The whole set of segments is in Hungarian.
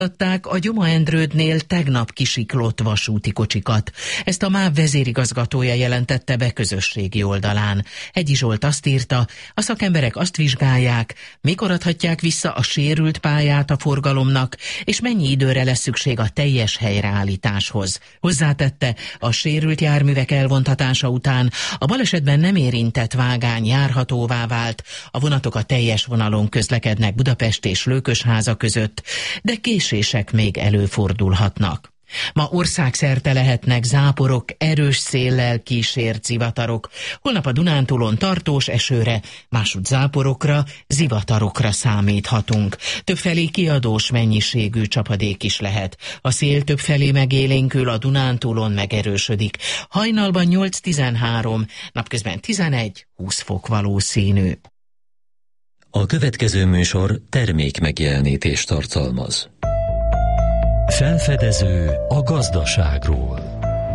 A Gyoma-Endrődnél tegnap kisiklott vasúti kocsikat. Ezt a MÁV vezérigazgatója jelentette be közösségi oldalán. Hegyi Zsolt azt írta, a szakemberek azt vizsgálják, mikor adhatják vissza a sérült pályát a forgalomnak, és mennyi időre lesz szükség a teljes helyreállításhoz. Hozzátette, a sérült járművek elvontatása után a balesetben nem érintett vágány járhatóvá vált, a vonatok a teljes vonalon közlekednek Budapest és Lőkösháza között, de késések még előfordulhatnak. Ma országszerte lehetnek záporok, erős széllel kísért zivatarok. Holnap a Dunántúlon tartós esőre, másút záporokra, zivatarokra számíthatunk. Többfelé kiadós mennyiségű csapadék is lehet. A szél többfelé megélénkül, a Dunántúlon megerősödik. Hajnalban 8-13, napközben 11-20 fok valószínű. A következő műsor termék megjelenítést tartalmaz. Felfedező a gazdaságról.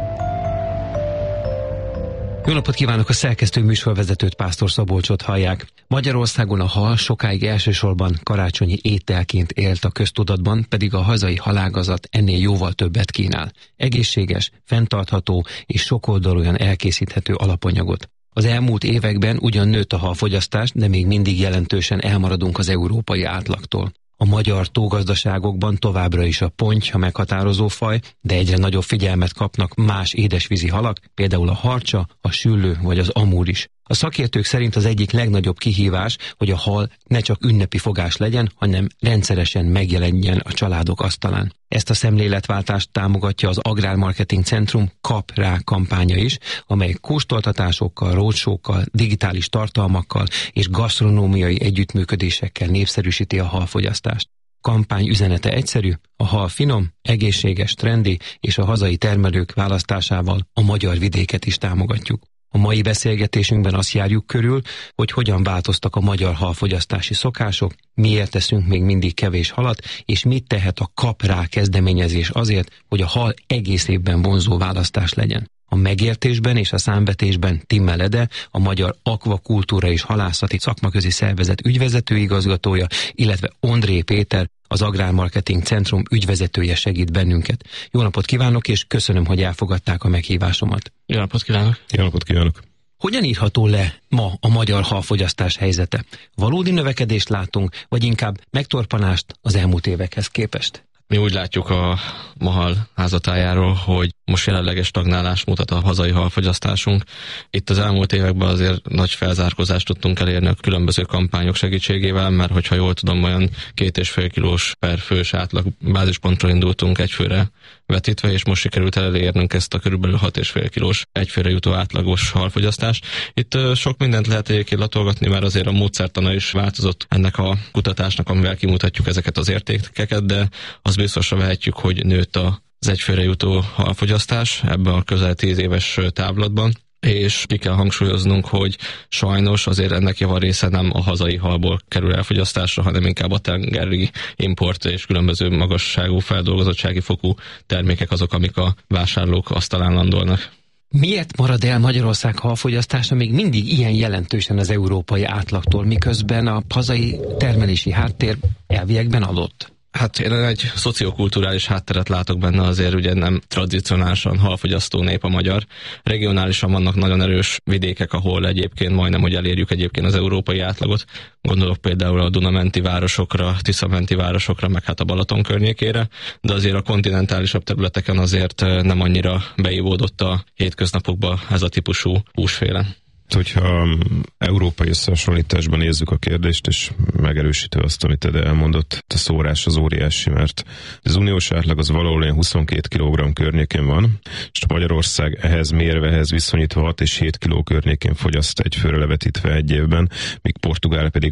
Jó napot kívánok, a szerkesztő műsorvezetőt, Pásztor Szabolcsot hallják. Magyarországon a hal sokáig elsősorban karácsonyi ételként élt a köztudatban, pedig a hazai halágazat ennél jóval többet kínál. Egészséges, fenntartható és sokoldalúan elkészíthető alapanyagot. Az elmúlt években ugyan nőtt a halfogyasztás, de még mindig jelentősen elmaradunk az európai átlagtól. A magyar tógazdaságokban továbbra is a ponty a meghatározó faj, de egyre nagyobb figyelmet kapnak más édesvízi halak, például a harcsa, a süllő vagy az amúr is. A szakértők szerint az egyik legnagyobb kihívás, hogy a hal ne csak ünnepi fogás legyen, hanem rendszeresen megjelenjen a családok asztalán. Ezt a szemléletváltást támogatja az Agrármarketing Centrum Kap rá kampánya is, amely kóstoltatásokkal, roadshowokkal, digitális tartalmakkal és gasztronómiai együttműködésekkel népszerűsíti a halfogyasztást. Kampány üzenete egyszerű, a hal finom, egészséges, trendi és a hazai termelők választásával a magyar vidéket is támogatjuk. A mai beszélgetésünkben azt járjuk körül, hogy hogyan változtak a magyar halfogyasztási szokások, miért teszünk még mindig kevés halat, és mit tehet a Kap rá kezdeményezés azért, hogy a hal egész évben vonzó választás legyen. A megértésben és a számvetésben Timmel Ede, a Magyar Akvakultúra és Halászati Szakmaközi Szervezet ügyvezető igazgatója, illetve Ondré Péter, az Agrármarketing Centrum ügyvezetője segít bennünket. Jó napot kívánok, és köszönöm, hogy elfogadták a meghívásomat. Jó napot kívánok! Jó napot kívánok! Hogyan írható le ma a magyar halfogyasztás helyzete? Valódi növekedést látunk, vagy inkább megtorpanást az elmúlt évekhez képest? Mi úgy látjuk a mahal házatájáról, hogy most jelenleges stagnálás mutat a hazai halfogyasztásunk. Itt az elmúlt években azért nagy felzárkózást tudtunk elérni a különböző kampányok segítségével, mert hogyha jól tudom, olyan 2,5 kilós per fős átlag bázispontról indultunk egyfőre vetítve, és most sikerült elérnünk ezt a körülbelül 6,5 kilós egyfőre jutó átlagos halfogyasztást. Itt sok mindent lehet egyébként latolgatni, mert azért a módszertana is változott ennek a kutatásnak, amivel kimutatjuk ezeket az értékeket, de az biztosra vehetjük, hogy nőtt az egyfőre jutó halfogyasztás ebben a közel 10 éves távlatban, és ki kell hangsúlyoznunk, hogy sajnos azért ennek javarésze nem a hazai halból kerül elfogyasztásra, hanem inkább a tengeri import és különböző magasságú feldolgozottsági fokú termékek azok, amik a vásárlók asztalán landolnak. Miért marad el Magyarország halfogyasztása még mindig ilyen jelentősen az európai átlagtól, miközben a hazai termelési háttér elviekben adott? Hát én egy szociokulturális hátteret látok benne, azért ugye nem tradicionálisan halfogyasztó nép a magyar. Regionálisan vannak nagyon erős vidékek, ahol egyébként majdnem, hogy elérjük egyébként az európai átlagot. Gondolok például a Dunamenti városokra, Tiszamenti városokra, meg hát a Balaton környékére, de azért a kontinentálisabb területeken azért nem annyira beívódott a hétköznapokba ez a típusú húsféle. Hogyha európai összehasonlításban nézzük a kérdést, és megerősítve azt, amit Ede elmondott, a szórás az óriási, mert az uniós átlag az valahol ilyen 22 kg környékén van, és Magyarország ehhez mérve, ehhez viszonyítva 6 és 7 kg környékén fogyaszt egyfőre levetítve egy évben, míg Portugál pedig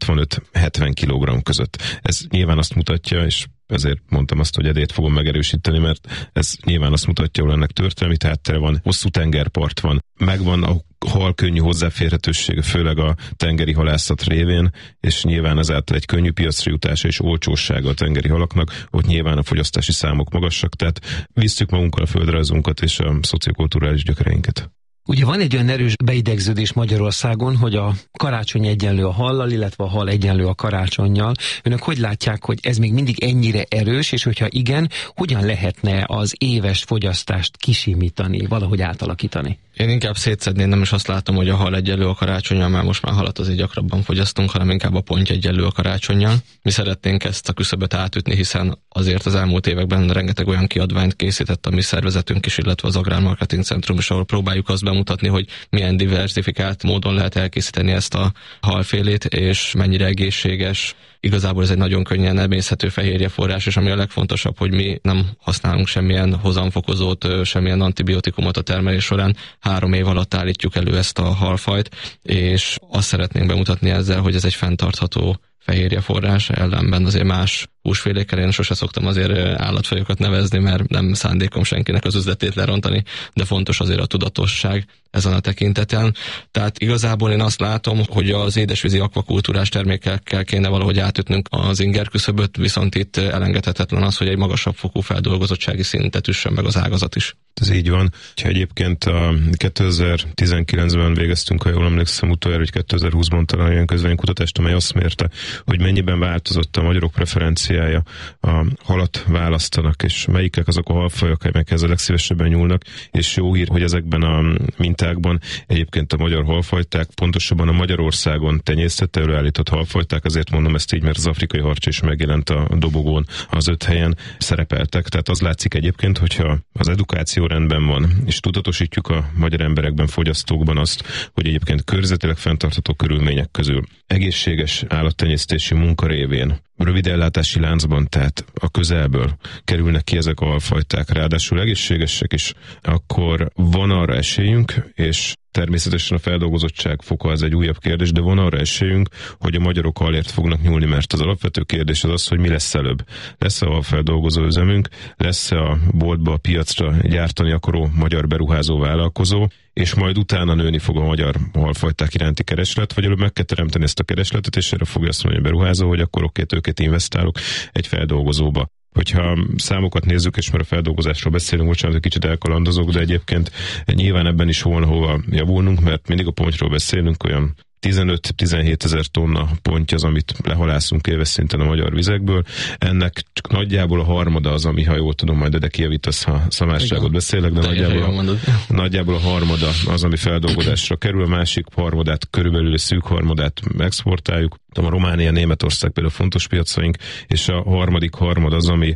65-70 kg között. Ez nyilván azt mutatja, és ezért mondtam azt, hogy Edét fogom megerősíteni, mert ez nyilván azt mutatja, hogy ennek történelmi háttere van, hosszú tengerpart van, megvan a hal könnyű hozzáférhetősége, főleg a tengeri halászat révén, és nyilván ezáltal egy könnyű piacra jutása és olcsósága a tengeri halaknak, ott nyilván a fogyasztási számok magasak, tehát visszük magunkkal a földrajzunkat és a szociokulturális gyökereinket. Ugye van egy olyan erős beidegződés Magyarországon, hogy a karácsony egyenlő a hallal, illetve a hal egyenlő a karácsonnyal. Önök hogy látják, hogy ez még mindig ennyire erős, és hogyha igen, hogyan lehetne az éves fogyasztást kisimítani, valahogy átalakítani? Én inkább szétszedném, nem is azt látom, hogy a hal egyenlő a karácsonnyal, mert most már halat azért gyakrabban fogyasztunk, hanem inkább a ponty egyenlő a karácsonnyal. Mi szeretnénk ezt a küszöböt átütni, hiszen azért az elmúlt években rengeteg olyan kiadványt készített a mi szervezetünk is, illetve az Agrármarketing Centrum is, ahol próbáljuk azt bemutatni, hogy milyen diversifikált módon lehet elkészíteni ezt a halfélét, és mennyire egészséges. Igazából ez egy nagyon könnyen emészhető fehérjeforrás, és ami a legfontosabb, hogy mi nem használunk semmilyen hozamfokozót, semmilyen antibiotikumot a termelés során. 3 év alatt állítjuk elő ezt a halfajt, és azt szeretnénk bemutatni ezzel, hogy ez egy fenntartható fehérjeforrás, ellenben azért más húsfélékkel én sose szoktam azért állatfajokat nevezni, mert nem szándékom senkinek az üzletét lerontani, de fontos azért a tudatosság ezen a tekinteten. Tehát igazából én azt látom, hogy az édesvízi akvakultúrás termékekkel kéne valahogy átütnünk az inger küszöböt, viszont itt elengedhetetlen az, hogy egy magasabb fokú feldolgozottsági szintet üssön meg az ágazat is. Ez így van. Ha egyébként 2019-ben végeztünk, ha jól emlékszem, utoljára, hogy 2020-ban talán olyan közvéleménykutatást, amely azt mérte, hogy mennyiben változott a magyarok preferenciája a halat választanak, és melyikek azok a halfajok, amelyekhez a legszívesebben nyúlnak, és jó hír, hogy ezekben a mintákban egyébként a magyar halfajták, pontosabban a Magyarországon tenyésztett, előállított halfajták, azért mondom ezt így, mert az afrikai harcsa is megjelent a dobogón, az 5 helyen szerepeltek, tehát az látszik egyébként, hogyha az edukáció rendben van, és tudatosítjuk a magyar emberekben, fogyasztókban azt, hogy egyébként körzetileg fenntartható körülmények közül egészséges állattenyésztési munka révén rövid ellátási láncban, tehát a közelből kerülnek ki ezek a halfajták, ráadásul egészségesek is, akkor van arra esélyünk, és természetesen a feldolgozottság foka az egy újabb kérdés, de van arra esélyünk, hogy a magyarok halért fognak nyúlni, mert az alapvető kérdés az, hogy mi lesz előbb. Lesz a halfeldolgozó üzemünk, lesz a boltba, a piacra gyártani akaró magyar beruházó vállalkozó, és majd utána nőni fog a magyar halfajták iránti kereslet, vagy előbb meg kell teremteni ezt a keresletet, és erre fogja azt mondani a beruházó, hogy akkor oké, tőkét investálok egy feldolgozóba. Hogyha számokat nézzük, és már a feldolgozásról beszélünk, bocsánat, hogy kicsit elkalandozok, de egyébként nyilván ebben is volna hova javulnunk, mert mindig a pontyról beszélünk, olyan 15-17 ezer tonna ponty az, amit lehalászunk éves szinten a magyar vizekből. Ennek csak nagyjából a harmada az, ami, ha jól tudom, majd de kijavítasz, ha szamárságot beszélek, de nagyjából a harmada az, ami feldolgozásra kerül, a másik harmadát, körülbelül szűk harmadát exportáljuk. A Románia, Németország például fontos piacaink, és a harmadik harmad az, ami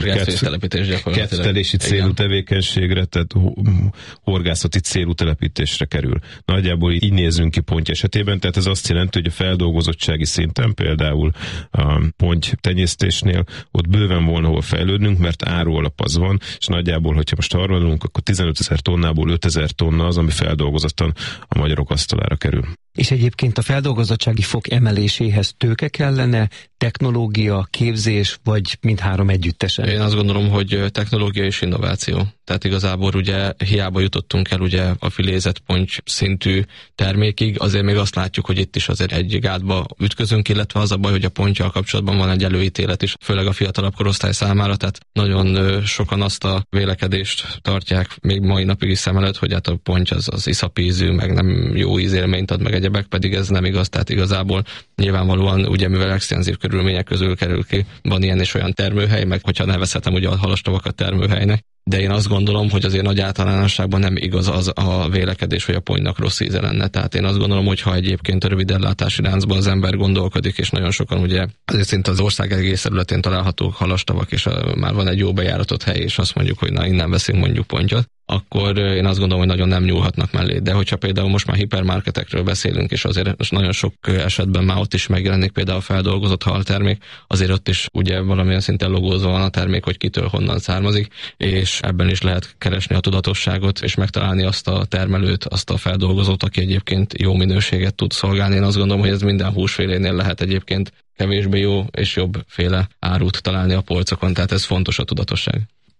kettelési célú tevékenységre, tehát horgászati célú telepítésre kerül. Nagyjából így nézzünk ki ponty esetében, tehát ez azt jelenti, hogy a feldolgozottsági szinten, például a ponty tenyésztésnél ott bőven volna hol fejlődnünk, mert árualap az van, és nagyjából, hogyha most harmadulunk, akkor 15 000 tonnából 5 000 tonna az, ami feldolgozottan a magyarok asztalára kerül. És egyébként a feldolgozottsági fok emeléséhez tőke kellene, technológia, képzés, vagy mindhárom együttesen? Én azt gondolom, hogy technológia és innováció. Tehát igazából ugye hiába jutottunk el ugye a filézett ponty szintű termékig, azért még azt látjuk, hogy itt is azért egy gátba ütközünk, illetve az a baj, hogy a ponttyal kapcsolatban van egy előítélet is, főleg a fiatalabb korosztály számára, tehát nagyon sokan azt a vélekedést tartják még mai napig is szem előtt, hogy hát a ponty az iszapízű, meg nem jó ízélményt ad, meg egyebek, pedig ez nem igaz, tehát igazából nyilvánvalóan ugye mivel extenzív körülmények közül kerül ki, van ilyen és olyan termőhely, meg hogyha nevezhetem ugye a halastavakat termőhelynek, de én azt gondolom, hogy azért nagy általánosságban nem igaz az a vélekedés, hogy a pontynak rossz íze lenne. Tehát én azt gondolom, hogy ha egyébként a rövid ellátási láncban az ember gondolkodik, és nagyon sokan ugye azért szinte az ország egész területén találhatók halastavak, és már van egy jó bejáratott hely, és azt mondjuk, hogy na innen veszünk mondjuk pontyot, akkor én azt gondolom, hogy nagyon nem nyúlhatnak mellé. De hogyha például most már hipermarketekről beszélünk, és azért nagyon sok esetben már ott is megjelenik például a feldolgozott haltermék, azért ott is ugye valamilyen szinten logózva van a termék, hogy kitől honnan származik, és ebben is lehet keresni a tudatosságot, és megtalálni azt a termelőt, azt a feldolgozót, aki egyébként jó minőséget tud szolgálni. Én azt gondolom, hogy ez minden húsfélénél lehet egyébként kevésbé jó és jobb féle árut találni a polcokon, tehát ez fontos a tudatosság.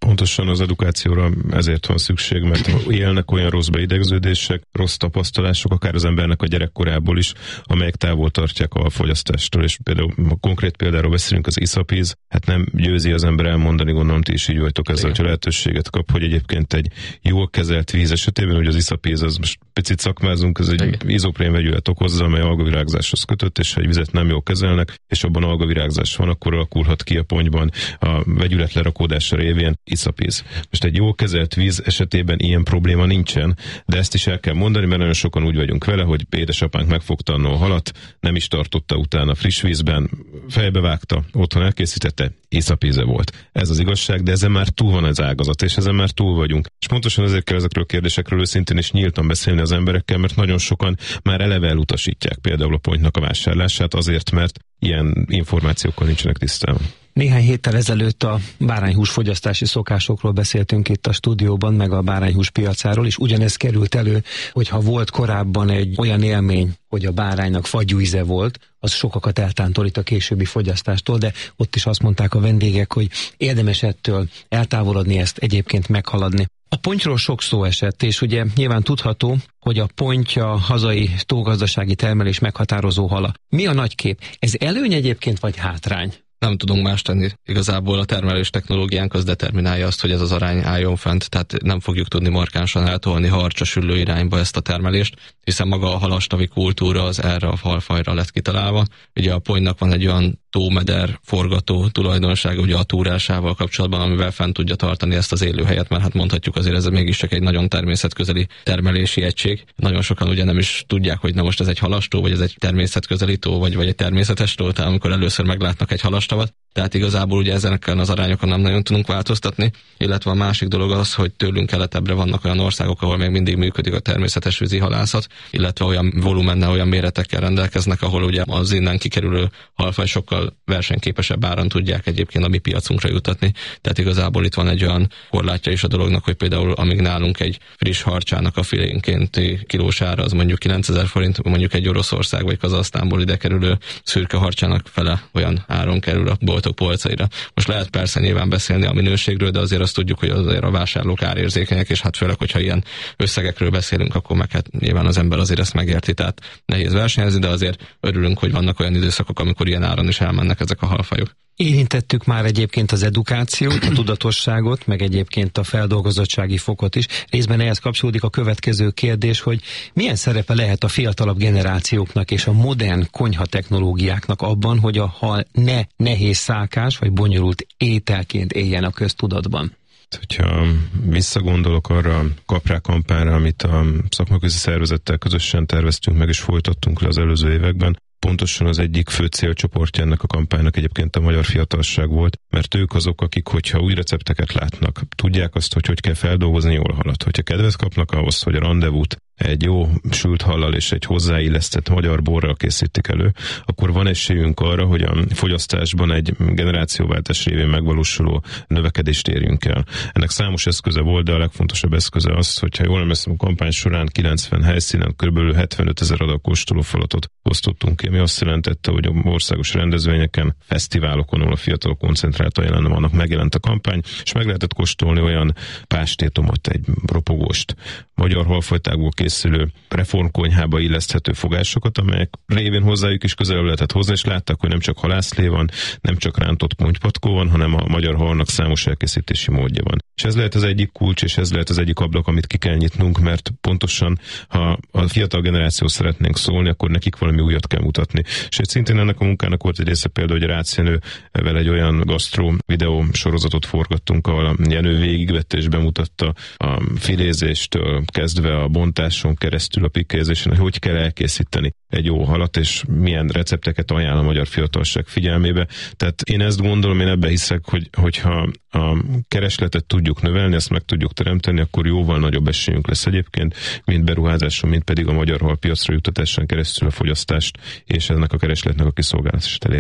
Pontosan az edukációra ezért van szükség, mert élnek olyan rossz beidegződések, rossz tapasztalások, akár az embernek a gyerekkorából is, amelyek távol tartják a fogyasztástól. És például, ha konkrét példáról beszélünk, az iszapíz, hát nem győzi az ember elmondani, gondolom ti is így vagytok ezzel, hogyha lehetőséget kap, hogy egyébként egy jól kezelt víz esetében, hogy az iszapíz, az most picit szakmázunk, ez egy izopren vegyület okozza, amely algavirágzáshoz kötött, és ha egy vizet nem jól kezelnek, és abban algavirágzás van, akkor alakulhat ki a pontyban a vegyület lerakódása révén iszapíz. Most egy jól kezelt víz esetében ilyen probléma nincsen, de ezt is el kell mondani, mert nagyon sokan úgy vagyunk vele, hogy édesapánk megfogta annó a halat, nem is tartotta utána friss vízben, fejbevágta, otthon elkészítette, iszapíze volt. Ez az igazság, de ezen már túl van az ágazat, és ezen már túl vagyunk. És pontosan ezért kell ezekről a kérdésekről őszintén és nyíltan beszélni az emberekkel, mert nagyon sokan már eleve elutasítják például a pontynak a vásárlását azért, mert ilyen információkkal nincsenek tisztában. Néhány héttel ezelőtt a bárányhús fogyasztási szokásokról beszéltünk itt a stúdióban, meg a bárányhús piacáról, és ugyanez került elő, hogyha volt korábban egy olyan élmény, hogy a báránynak fagyú íze volt, az sokakat eltántorít a későbbi fogyasztástól, de ott is azt mondták a vendégek, hogy érdemes ettől eltávolodni, ezt egyébként meghaladni. A pontyról sok szó esett, és ugye nyilván tudható, hogy a ponty a hazai tógazdasági termelés meghatározó hala. Mi a nagy kép? Ez előny egyébként, vagy hátrány? Nem tudunk más tenni. Igazából a termelés technológiánk az determinálja azt, hogy ez az arány álljon fent, tehát nem fogjuk tudni markánsan eltolni harcsa-süllő irányba ezt a termelést, hiszen maga a halastavi kultúra az erre a halfajra lett kitalálva. Ugye a pontynak van egy olyan tómeder forgató tulajdonsága ugye a túrásával kapcsolatban, amivel fent tudja tartani ezt az élőhelyet, mert hát mondhatjuk azért ez mégiscsak egy nagyon természetközeli termelési egység. Nagyon sokan ugye nem is tudják, hogy na most ez egy halastó, vagy ez egy természetközeli tó, vagy egy természetes tó, tehát amikor először meglátnak egy halastavat. Tehát igazából ugye ezeken az arányokon nem nagyon tudunk változtatni, illetve a másik dolog az, hogy tőlünk keletebbre vannak olyan országok, ahol még mindig működik a természetes vízi halászat, illetve olyan volumennel, olyan méretekkel rendelkeznek, ahol ugye az innen kikerülő halfaj sokkal versenyképesebb áron tudják egyébként a mi piacunkra jutatni. Tehát igazából itt van egy olyan korlátja is a dolognak, hogy például amíg nálunk egy friss harcsának a filénkénti kilós ára az mondjuk 9000 forint, mondjuk egy Oroszország vagy Kazahsztánból ide kerülő szürke harcsának fele olyan áron kerül a boltok polcaira. Most lehet persze nyilván beszélni a minőségről, de azért azt tudjuk, hogy azért a vásárlók árérzékenyek, és hát főleg, hogyha ilyen összegekről beszélünk, akkor meg hát nyilván az ember azért ezt megérti, tehát nehéz versenyezni, de azért örülünk, hogy vannak olyan időszakok, amikor ilyen áron is elmennek ezek a halfajok. Érintettük már egyébként az edukációt, a tudatosságot, meg egyébként a feldolgozottsági fokot is. Részben ehhez kapcsolódik a következő kérdés, hogy milyen szerepe lehet a fiatalabb generációknak és a modern konyha technológiáknak abban, hogy a hal ne nehéz szálkás vagy bonyolult ételként éljen a köztudatban? Hogyha visszagondolok arra a Kaprá kampányra, amit a szakmaközi szervezettel közösen terveztünk meg és folytattunk le az előző években, pontosan az egyik fő célcsoportja ennek a kampánynak egyébként a magyar fiatalság volt, mert ők azok, akik, hogyha új recepteket látnak, tudják azt, hogy kell feldolgozni jól halat. Hogyha kedvet kapnak ahhoz, hogy a randevút egy jó sült hallal és egy hozzáillesztett magyar borral készítik elő, akkor van esélyünk arra, hogy a fogyasztásban egy generációváltás révén megvalósuló növekedést érjünk el. Ennek számos eszköze volt, de a legfontosabb eszköze az, hogyha jól emlékszem, a kampány során 90 helyszínen kb. 75 000 adag kóstolófalatot osztottunk ki, ami azt jelentette, hogy a országos rendezvényeken, fesztiválokon, ahol a fiatalok koncentráltan jelen vannak, megjelent a kampány, és meg lehetett kóstolni olyan pástétomot, egy ropogóst, magyar halfajtákból készülő reformkonyhába illeszthető fogásokat, amelyek révén hozzájuk is közelebb lehetett hozni, és látták, hogy nem csak halászlé van, nem csak rántott pontypatkó van, hanem a magyar halnak számos elkészítési módja van. És ez lehet az egyik kulcs, és ez lehet az egyik ablak, amit ki kell nyitnunk, mert pontosan, ha a fiatal generáció szeretnénk szólni, akkor nekik valami újat kell mutatni. És szintén ennek a munkának volt egy része például, hogy Rácz Jenővel egy olyan gasztró videó sorozatot forgattunk, ahol a Jenő végigvette és bemutatta a filézéstől kezdve a bontáson keresztül a pikézésen, hogy kell elkészíteni egy jó halat, és milyen recepteket ajánl a magyar fiatalság figyelmébe. Tehát én ezt gondolom, én ebbe hiszek, hogyha a keresletet tudjuk növelni, ezt meg tudjuk teremteni, akkor jóval nagyobb esélyünk lesz egyébként, mint beruházáson, mint pedig a magyar halpiacra juttatásán keresztül a fogyasztást és ennek a keresletnek a kiszolgálását elérnünk.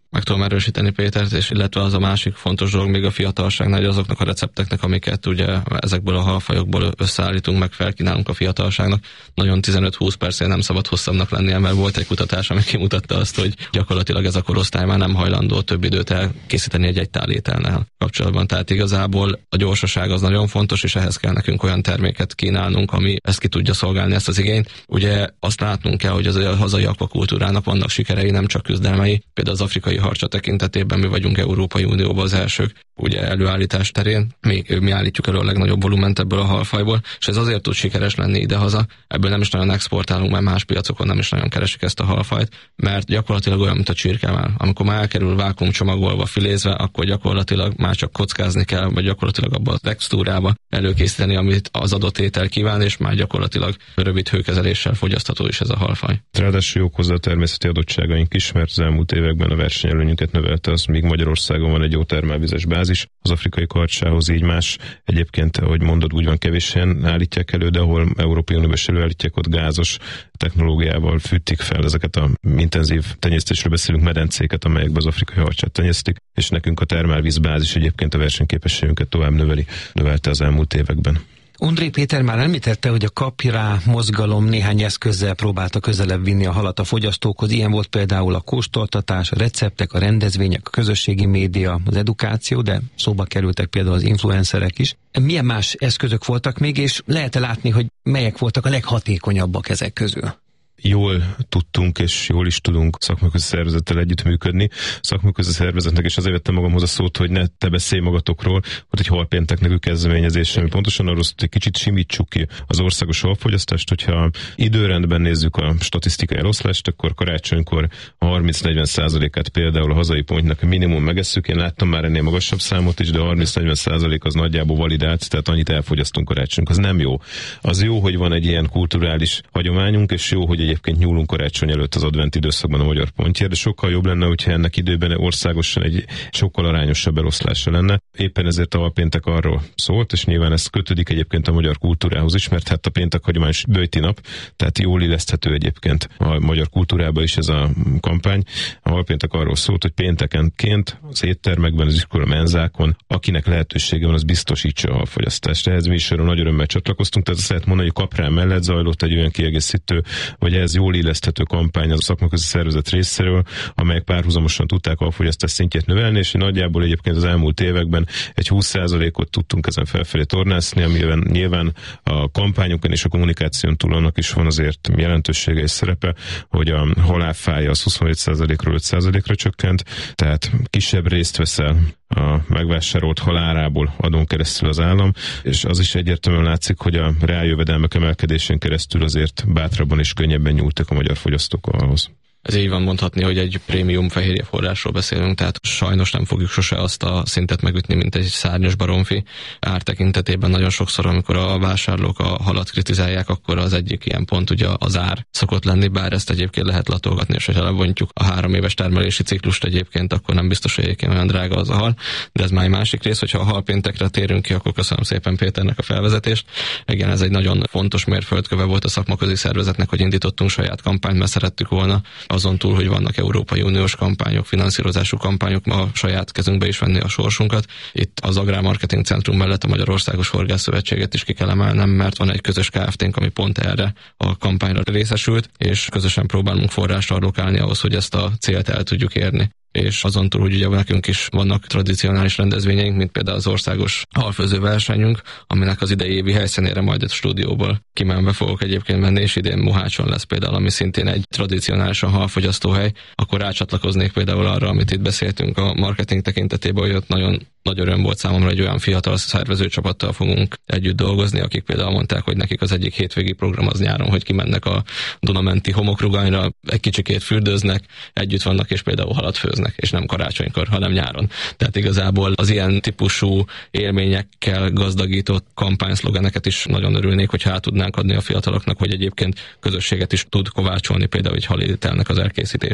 meg tudom erősíteni Pétert, és illetve az a másik fontos dolog még a fiatalságnál, hogy azoknak a recepteknek, amiket ugye ezekből a halfajokból összeállítunk, meg felkínálunk a fiatalságnak, nagyon 15-20 percnél nem szabad hosszabbnak lennie, mert volt egy kutatás, ami kimutatta azt, hogy gyakorlatilag ez a korosztály már nem hajlandó több időt elkészíteni egy tál ételnel kapcsolatban. Tehát igazából a gyorsaság az nagyon fontos, és ehhez kell nekünk olyan terméket kínálnunk, ami ezt ki tudja szolgálni, ezt az igényt. Ugye azt látnunk kell, hogy az a hazai akvakultúrának vannak sikerei, nem csak küzdelmei. Például az afrikai harcsa tekintetében mi vagyunk Európai Unióban az elsők, ugye előállítás terén, mi állítjuk elő a legnagyobb volument ebből a halfajból, és ez azért tud sikeres lenni idehaza, ebből nem is nagyon exportálunk, mert más piacokon nem is nagyon keresik ezt a halfajt, mert gyakorlatilag olyan, mint a csirkemell. Amikor már elkerül vákuumcsomagolva, filézve, akkor gyakorlatilag már csak kockázni kell, vagy gyakorlatilag abba a textúrába előkészíteni, amit az adott étel kíván, és már gyakorlatilag rövid hőkezeléssel fogyasztható is ez a halfaj. Ráadásul jók hozzá a természeti adottságaink is, mert az elmúlt években a versenyelőnyünket növelte az, míg Magyarországon van egy jó termálvizes bázis, az afrikai karcsához így más. Egyébként, ahogy mondod, úgy van, kevésen állítják elő, de ahol Európai Unióban is előállítják, ott gázos technológiával fűtik fel ezeket a intenzív tenyésztésről beszélünk medencéket, amelyekben az afrikai harcsát tenyésztik, és nekünk a termálvízbázis egyébként a versenyképességünket tovább növelte az elmúlt években. Undrék Péter már említette, hogy a Kapj rá mozgalom néhány eszközzel próbálta közelebb vinni a halat a fogyasztókhoz. Ilyen volt például a kóstoltatás, a receptek, a rendezvények, a közösségi média, az edukáció, de szóba kerültek például az influencerek is. Milyen más eszközök voltak még, és lehet-e látni, hogy melyek voltak a leghatékonyabbak ezek közül? Jól tudtunk, és jól is tudunk szakmaközi szervezettel együttműködni. Szakmaközi szervezetnek, és azért vettem magamhoz a szót, hogy ne te beszélj magatokról, hogy egy halpéntek nekünk kezdeményezés, ami pontosan arról szólt, hogy kicsit simítsuk ki az országos halfogyasztást, hogyha időrendben nézzük a statisztikai eloszlást, akkor karácsonykor a 30-40%-át például a hazai pontnak minimum megesszük. Én láttam már ennél magasabb számot is, de a 30-40% az nagyjából validált, tehát annyit elfogyasztunk karácsonykor. Az nem jó. Az jó, hogy van egy ilyen kulturális hagyományunk, és jó, hogy egyébként nyúlunk karácsony előtt az advent időszakban a magyar pontjára, de sokkal jobb lenne, hogyha ennek időben országosan egy sokkal arányosabb eloszlása lenne. Éppen ezért a péntek arról szólt, és nyilván ez kötődik egyébként a magyar kultúrához is, mert hát a péntek hagyományos böjti nap, tehát jól illeszthető egyébként a magyar kultúrába is ez a kampány. A halpéntek arról szólt, hogy péntekenként az éttermekben, az iskola menzákon, akinek lehetősége van, az biztosítsa a halfogyasztást. Ehhez mi is nagy örömmel csatlakoztunk, tehát azt lehet mondani, hogy Kapj rá mellett zajlott egy olyan kiegészítő, vagy ez jól illeszthető kampány az a szakmaközi szervezet részéről, amelyek párhuzamosan tudták a fogyasztás szintjét növelni, és nagyjából egyébként az elmúlt években egy 20%-ot tudtunk ezen felfelé tornászni, amiben nyilván a kampányokon és a kommunikáción túl annak is van azért jelentősége és szerepe, hogy a halálfája az 27%-ról 5%-ra csökkent, tehát kisebb részt veszel a megvásárolt halárából adón keresztül az állam, és az is egyértelműen látszik, hogy a reáljövedelmek emelkedésén keresztül azért bátrabban és könnyebben nyúltak a magyar fogyasztók ahhoz. Ez így van mondhatni, hogy egy prémium fehérje forrásról beszélünk, tehát sajnos nem fogjuk sose azt a szintet megütni, mint egy szárnyas baromfi. Ár tekintetében nagyon sokszor, amikor a vásárlók a halat kritizálják, akkor az egyik ilyen pont ugye az ár szokott lenni, bár ezt egyébként lehet latolgatni, és ha lebontjuk a 3 éves termelési ciklust egyébként, akkor nem biztos, hogy egyébként olyan drága az a hal, de ez már egy másik rész, hogyha a halpéntekre térünk ki, akkor köszönöm szépen Péternek a felvezetést. Igen, ez egy nagyon fontos mérföldköve volt a szakmaközi szervezetnek, hogy indítottunk saját kampányt, mert szerettük volna azon túl, hogy vannak Európai Uniós kampányok, finanszírozású kampányok, ma a saját kezünkbe is venni a sorsunkat. Itt az Agrármarketing Centrum mellett a Magyarországos Horgászszövetséget is ki kell emelnem, mert van egy közös Kft-nk, ami pont erre a kampányra részesült, és közösen próbálunk forrást allokálni ahhoz, hogy ezt a célt el tudjuk érni. És azon túl, hogy ugye nekünk is vannak tradicionális rendezvényeink, mint például az országos halfőző versenyünk, aminek az idei évi helyszínére majd a stúdióból kimenve fogok egyébként menni, és idén Mohácson lesz például, ami szintén egy tradicionálisan halfogyasztóhely, akkor rácsatlakoznék például arra, amit itt beszéltünk a marketing tekintetében, hogy ott nagyon nagy öröm volt számomra, hogy olyan fiatal szervezőcsapattal fogunk együtt dolgozni, akik például mondták, hogy nekik az egyik hétvégi program az nyáron, hogy kimennek a Dunamenti homokruganyra, egy kicsikét fürdőznek, együtt vannak és például halat főznek, és nem karácsonykor, hanem nyáron. Tehát igazából az ilyen típusú élményekkel gazdagított kampányszlogeneket is nagyon örülnék, hogyha át tudnánk adni a fiataloknak, hogy egyébként közösséget is tud kovácsolni például egy halételnek az elkészítése.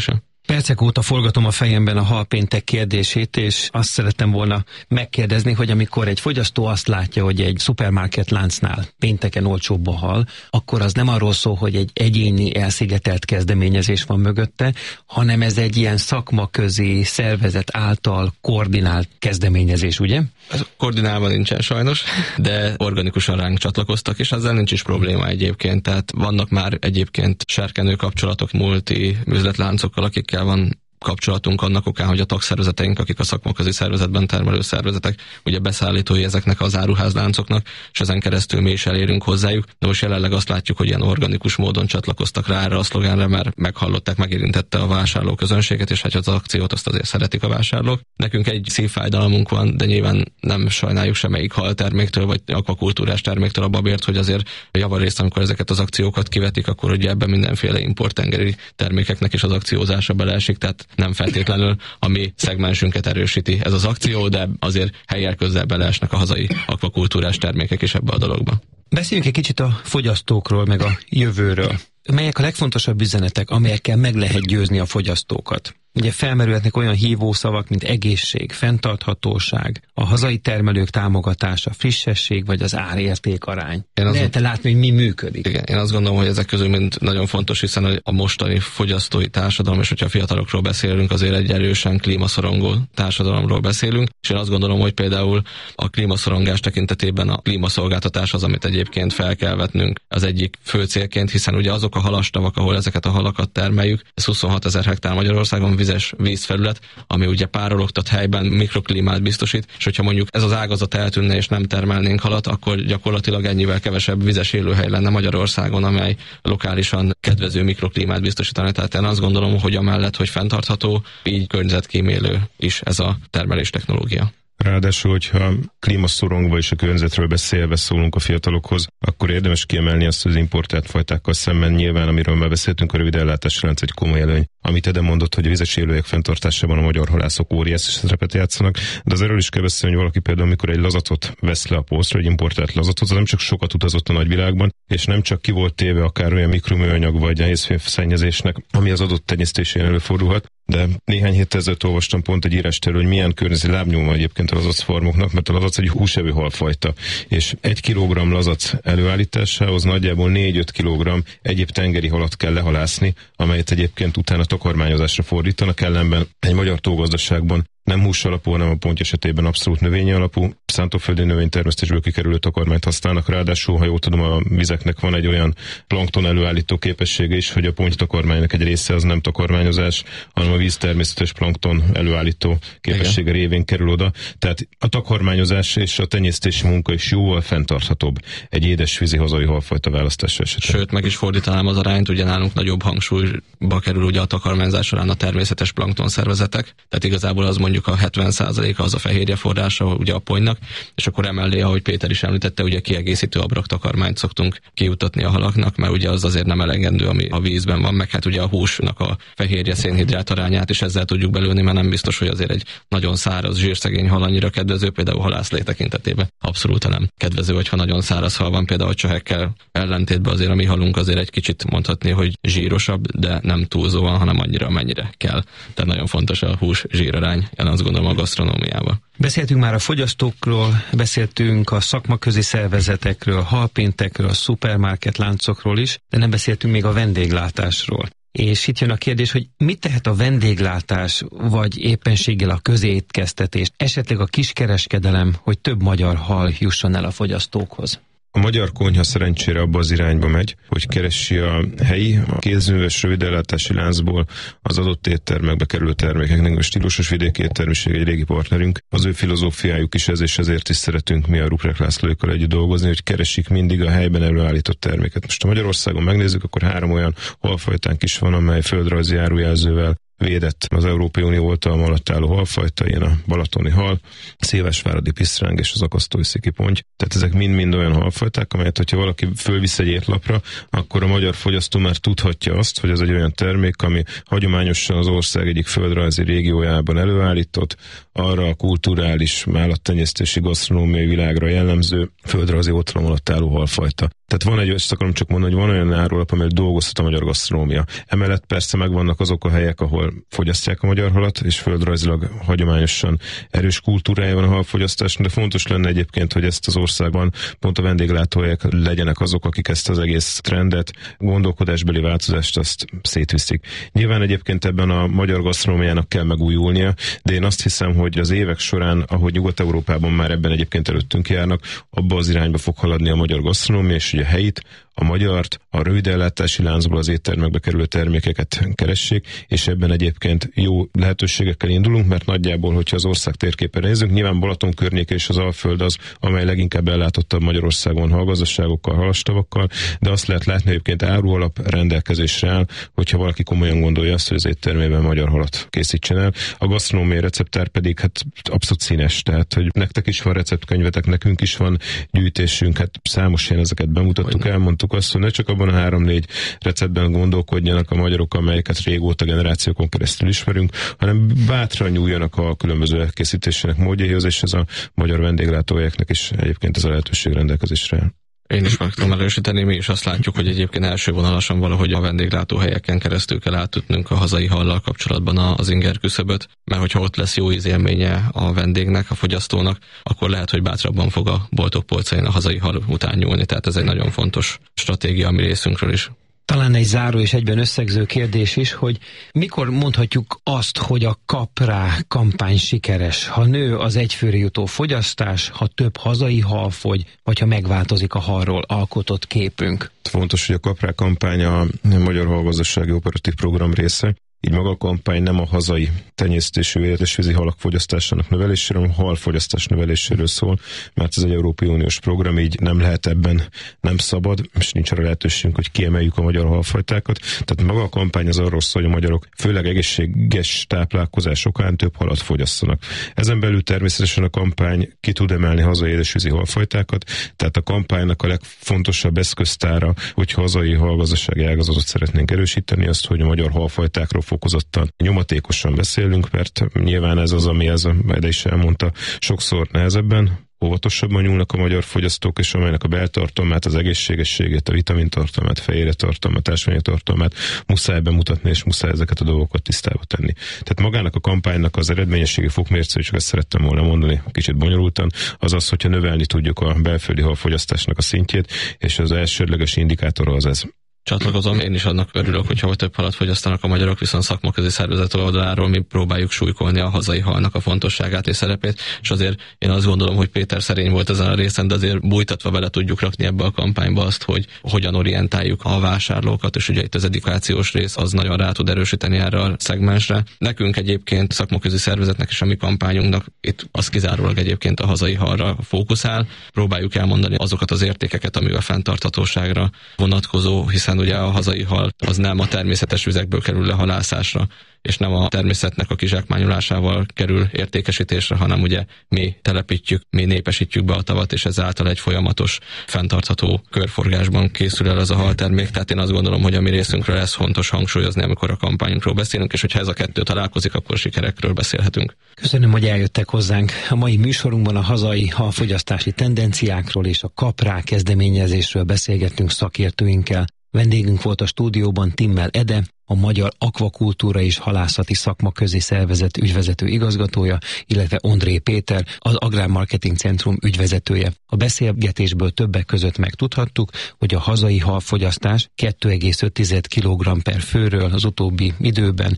Percek óta forgatom a fejemben a halpéntek kérdését, és azt szerettem volna megkérdezni, hogy amikor egy fogyasztó azt látja, hogy egy szupermarket láncnál pénteken olcsóbb a hal, akkor az nem arról szól, hogy egy egyéni elszigetelt kezdeményezés van mögötte, hanem ez egy ilyen szakmaközi szervezet által koordinált kezdeményezés, ugye? Ez koordinálva nincsen sajnos, de organikusan ránk csatlakoztak, és ezzel nincs is probléma egyébként. Tehát vannak már egyébként serkenő kapcsolatok multi üzletláncokkal, akikkel van kapcsolatunk annak okán, hogy a tagszervezeteink, akik a szakmaközi szervezetben termelő szervezetek, ugye beszállítói ezeknek az áruházláncoknak, és ezen keresztül mi is elérünk hozzájuk. De most jelenleg azt látjuk, hogy ilyen organikus módon csatlakoztak rá erre a szlogánra, mert meghallották, megérintette a vásárló közönséget, és hát az akciót azt azért szeretik a vásárlók. Nekünk egy szívfájdalmunk van, de nyilván nem sajnáljuk semmelyik halterméktől, vagy akvakultúrás terméktől a babért, hogy azért javarészt, amikor ezeket az akciókat kivetik, akkor ugye ebben mindenféle importtengeri termékeknek is az akciózása beleesik, tehát nem feltétlenül a mi szegmensünket erősíti ez az akció, de azért helyjel közel beleesnek a hazai akvakultúrás termékek is ebbe a dologba. Beszéljünk egy kicsit a fogyasztókról, meg a jövőről. Melyek a legfontosabb üzenetek, amelyekkel meg lehet győzni a fogyasztókat? Ugye felmerülhetnek olyan hívószavak, mint egészség, fenntarthatóság, a hazai termelők támogatása, frissesség vagy az árérték arány. Lehet-e látni, hogy mi működik? Igen, én azt gondolom, hogy ezek közül mind nagyon fontos, hiszen a mostani fogyasztói társadalom, és hogyha a fiatalokról beszélünk, azért egy erősen klímaszorongó társadalomról beszélünk, és én azt gondolom, hogy például a klímaszorongás tekintetében a klímaszolgáltatás az, amit egyébként fel kell vetnünk az egyik fő célként, hiszen ugye azok a halastavak, ahol ezeket a halakat termeljük, ez 26 000 hektár Magyarországon vizes vízfelület, ami ugye párologtat helyben, mikroklímát biztosít, és hogyha mondjuk ez az ágazat eltűnne és nem termelnénk halat, akkor gyakorlatilag ennyivel kevesebb vizes élőhely lenne Magyarországon, amely lokálisan kedvező mikroklímát biztosítana. Tehát én azt gondolom, hogy amellett, hogy fenntartható, így környezetkímélő is ez a termelés technológia. Ráadásul, hogyha klímaszorongva és a környezetről beszélve szólunk a fiatalokhoz, akkor érdemes kiemelni azt, hogy az importált fajtákkal szemben nyilván, amiről már beszéltünk, a rövid ellátási lánc egy komoly előny. Amit Ede mondott, hogy a vizes élőhelyek fenntartásában a magyar halászok óriási szerepet játszanak, de az erről is kell beszélni, hogy valaki például, amikor egy lazatot vesz le a polcra, egy importált lazatot, az nem csak sokat utazott a nagyvilágban, és nem csak ki volt téve akár olyan mikroműanyag vagy nehézfémszennyezésnek, ami az adott tenyésztésén előfordulhat. De néhány héttel ezelőtt olvastam pont egy írást erről, hogy milyen környezeti lábnyoma egyébként a lazacfarmoknak, mert a lazac egy húsevő halfajta, és 1 kilogramm lazac előállításához nagyjából 4-5 kilogramm egyéb tengeri halat kell lehalászni, amelyet egyébként utána takarmányozásra fordítanak, ellenben egy magyar tógazdaságban nem hús alapú, hanem a pont esetében abszolút növényi alapú, szántóföldi növénytermesztésből kikerülő takarmányt használnak. Ráadásul, ha jól tudom, a vizeknek van egy olyan plankton előállító képessége is, hogy a pontytakarmánynak egy része az nem takarmányozás, hanem a víz természetes plankton előállító képessége révén kerül oda. Tehát a takarmányozás és a tenyésztési munka is jóval fenntarthatóbb egy édesvízi hazai halfajta választása esetén. Sőt, meg is fordítanám az arányt, ugye nálunk nagyobb hangsúlyba kerül ugye a takarmányzás során a természetes plankton szervezetek, tehát igazából az mondjuk a 70%-a az a fehérje forrása ugye a ponynak, és akkor emellé, ahogy Péter is említette, ugye kiegészítő abraktakarmányt szoktunk kijutatni a halaknak, mert ugye az azért nem elegendő, ami a vízben van, meg hát ugye a húsnak a fehérje szénhidrát arányát is ezzel tudjuk belőni, mert nem biztos, hogy azért egy nagyon száraz, zsírszegény hal annyira kedvező, például halászlé tekintetében abszolút nem kedvező, hogyha nagyon száraz hal van, például a csehekkel ellentétben azért a mi halunk azért egy kicsit mondhatni, hogy zsírosabb, de nem túlzóan, hanem annyira, amennyire kell. Tehát nagyon fontos a hús zsírarány, én azt gondolom a gasztronómiában. Beszéltünk már a fogyasztókról, beszéltünk a szakmaközi szervezetekről, halpéntekről, a szupermarket láncokról is, de nem beszéltünk még a vendéglátásról. És itt jön a kérdés, hogy mit tehet a vendéglátás, vagy éppenséggel a közétkeztetés, esetleg a kiskereskedelem, hogy több magyar hal jusson el a fogyasztókhoz? A magyar konyha szerencsére abba az irányba megy, hogy keresi a helyi, a kézműves rövidellátási láncból az adott éttermekbe kerülő termékeknek. A stílusos vidéki éttermiség egy régi partnerünk. Az ő filozófiájuk is ez, és ezért is szeretünk mi a Ruprecht Lászlóékkal együtt dolgozni, hogy keresik mindig a helyben előállított terméket. Most ha Magyarországon megnézzük, akkor 3 olyan halfajtánk is van, amely földrajzi árujelzővel védett az Európai Unió oltalma alatt álló halfajta, ilyen a balatoni hal, szilvásváradi pisztráng és az akasztói szikiponty. Tehát ezek mind-mind olyan halfajták, amelyet, hogyha valaki fölvisz egy étlapra, akkor a magyar fogyasztó már tudhatja azt, hogy ez egy olyan termék, ami hagyományosan az ország egyik földrajzi régiójában előállított, arra a kulturális állattenyésztési gasztronómiai világra jellemző földrajzi oltalom alatt álló halfajta. Tehát ezt akarom csak mondani, hogy van olyan árulap, amely dolgozhat a magyar gasztronómia. Emellett persze megvannak azok a helyek, ahol fogyasztják a magyar halat, és földrajzilag hagyományosan erős kultúrája van a halfogyasztásnak, de fontos lenne egyébként, hogy ezt az országban pont a vendéglátóhelyek legyenek azok, akik ezt az egész trendet, gondolkodásbeli változást azt szétviszik. Nyilván egyébként ebben a magyar gasztronómiának kell megújulnia, de én azt hiszem, hogy az évek során, ahogy Nyugat-Európában már ebben egyébként előttünk járnak, abba az irányba fog haladni a magyar gasztronómia, és ugye a helyit, a magyart, a rövid ellátási láncból az éttermekbe kerülő termékeket keressék, és ebben egyébként jó lehetőségekkel indulunk, mert nagyjából, hogyha az ország térképen nézzünk, nyilván Balaton környéke és az Alföld az, amely leginkább ellátottabb Magyarországon hallgazdaságokkal, halastavakkal, de azt lehet látni, egyébként árualap rendelkezésre áll, hogyha valaki komolyan gondolja azt, hogy az éttermében magyar halat készítsen el. A gasztronómiai receptár pedig hát abszolút színes, tehát hogy nektek is van receptkönyvetek, nekünk is van gyűjtésünk, hát számos ilyen ezeket bemutattuk, elmondtuk azt, hogy ne csak abban a 3-4 receptben gondolkodjanak a magyarok, amelyeket régóta generációkon keresztül ismerünk, hanem bátran nyúljanak a különböző elkészítésének módjaihoz, és ez a magyar vendéglátóhelyeknek is egyébként ez a lehetőség rendelkezésre áll. Én is meg tudom erősíteni, mi is azt látjuk, hogy egyébként első vonalasan valahogy a vendéglátóhelyeken keresztül kell átütnünk a hazai hallal kapcsolatban az inger küszöböt, mert hogyha ott lesz jó ízélménye a vendégnek, a fogyasztónak, akkor lehet, hogy bátrabban fog a boltok polcain a hazai hal után nyúlni, tehát ez egy nagyon fontos stratégia a mi részünkről is. Talán egy záró és egyben összegző kérdés is, hogy mikor mondhatjuk azt, hogy a Kap rá kampány sikeres, ha nő az egyfőre jutó fogyasztás, ha több hazai hal fogy, vagy ha megváltozik a halról alkotott képünk? Fontos, hogy a Kap rá kampány a Magyar Halgazdasági Operatív Program része. Így maga a kampány nem a hazai tenyésztésű édesvízi halak fogyasztásának növeléséről, hanem a halfogyasztás növeléséről szól, mert ez egy Európai Uniós program, így nem lehet ebben, nem szabad, és nincs arra lehetőségünk, hogy kiemeljük a magyar halfajtákat. Tehát maga a kampány az arról szól, hogy a magyarok főleg egészséges táplálkozás okán több halat fogyasszanak. Ezen belül természetesen a kampány ki tud emelni hazai édesvízi halfajtákat, tehát a kampánynak a legfontosabb eszköztára, hogyha hazai halgazdasági ágazatot szeretnénk erősíteni, azt, hogy a magyar halfajtákról fokozottan, nyomatékosan beszélünk, mert nyilván ez az, ami ez a Ede is elmondta, sokszor nehezebben, óvatosabban nyúlnak a magyar fogyasztók, és amelynek a beltartalmát, az egészségességét, a vitamintartalmát, fehérjetartalmát, ásványtartalmát muszáj bemutatni, és muszáj ezeket a dolgokat tisztába tenni. Tehát magának a kampánynak az eredményességi fokmércő, csak ezt szerettem volna mondani, kicsit bonyolultan, az az, hogyha növelni tudjuk a belföldi halfogyasztásnak a szintjét, és az elsődleges indikátora az ez. Csatlakozom, én is annak örülök, hogyha több halat fogyasztanak a magyarok, viszont szakmaközi szervezet oldaláról mi próbáljuk súlykolni a hazai halnak a fontosságát és szerepét, és azért én azt gondolom, hogy Péter szerény volt ezen a részen, de azért bújtatva bele tudjuk rakni ebbe a kampányba azt, hogy hogyan orientáljuk a vásárlókat, és ugye itt az edukációs rész az nagyon rá tud erősíteni erre a szegmensre. Nekünk egyébként szakmaközi szervezetnek és a mi kampányunknak itt az kizárólag egyébként a hazai halra fókuszál. Próbáljuk elmondani azokat az értékeket, amivel fenntarthatóságra vonatkozó, hiszen ugye a hazai hal az nem a természetes vizekből kerül le halászásra, és nem a természetnek a kizsákmányolásával kerül értékesítésre, hanem ugye mi telepítjük, mi népesítjük be a tavat, és ezáltal egy folyamatos, fenntartható körforgásban készül el az a haltermék. Tehát én azt gondolom, hogy a mi részünkről ez fontos hangsúlyozni, amikor a kampányunkról beszélünk, és hogyha ez a kettő találkozik, akkor sikerekről beszélhetünk. Köszönöm, hogy eljöttek hozzánk. A mai műsorunkban a hazai halfogyasztási tendenciákról és a Kap rá kezdeményezésről beszélgettünk szakértőinkkel. Vendégünk volt a stúdióban Timmel Ede, a Magyar Akvakultúra és Halászati Szakmaközi Szervezet ügyvezető igazgatója, illetve Ondré Péter, az Agrármarketing Centrum ügyvezetője. A beszélgetésből többek között megtudhattuk, hogy a hazai halfogyasztás 2,5 kg per főről az utóbbi időben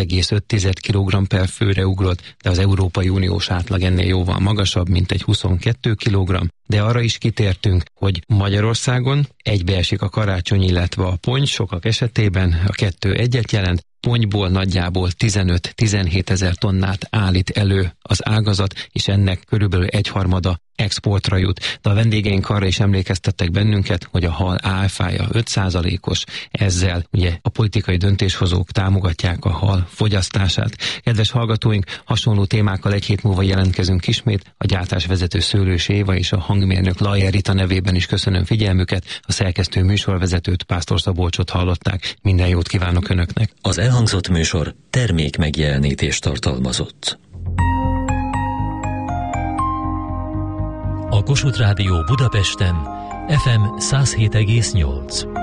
6,5 kg per főre ugrott, de az Európai Uniós átlag ennél jóval magasabb, mint egy 22 kg. De arra is kitértünk, hogy Magyarországon egybeesik a karácsony, illetve a ponty, sokak esetében a kettő egyet jelent, pontyból nagyjából 15-17 ezer tonnát állít elő az ágazat, és ennek körülbelül 1/3 exportra jut. De a vendégeink arra is emlékeztettek bennünket, hogy a hal áfája 5%-os, ezzel ugye a politikai döntéshozók támogatják a hal fogyasztását. Kedves hallgatóink, hasonló témákkal egy hét múlva jelentkezünk ismét. A gyártásvezető Szőlős Éva és a hangmérnök Lajer Rita nevében is köszönöm figyelmüket. A szerkesztő műsorvezetőt, Pásztor Szabolcsot hallották. Minden jót kívánok Önöknek! Az elhangzott műsor termék megjelenítést tartalmazott. A Kossuth Rádió Budapesten FM 107,8.